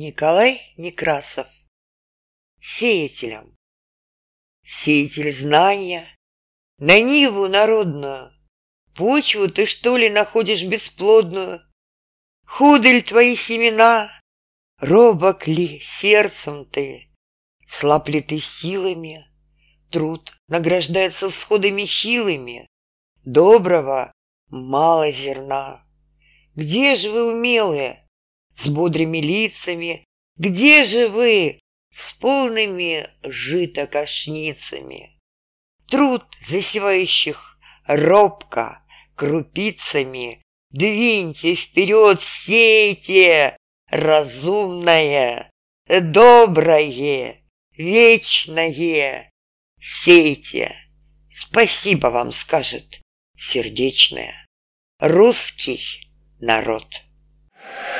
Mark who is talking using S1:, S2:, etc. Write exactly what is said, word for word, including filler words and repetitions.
S1: Николай Некрасов. Сеятелем. Сеятель знания, на ниву народную, почву ты, что ли, находишь бесплодную? Худы ли твои семена, робок ли сердцем ты, слаб ли ты силами? Труд награждается всходами хилыми, доброго мало зерна. Где же вы, умелые, с бодрыми лицами? Где же вы, с полными жито-кошницами? Труд засевающих робко крупицами двиньте вперед, сейте разумное, доброе, вечное. Сейте, спасибо вам скажет сердечное русский народ.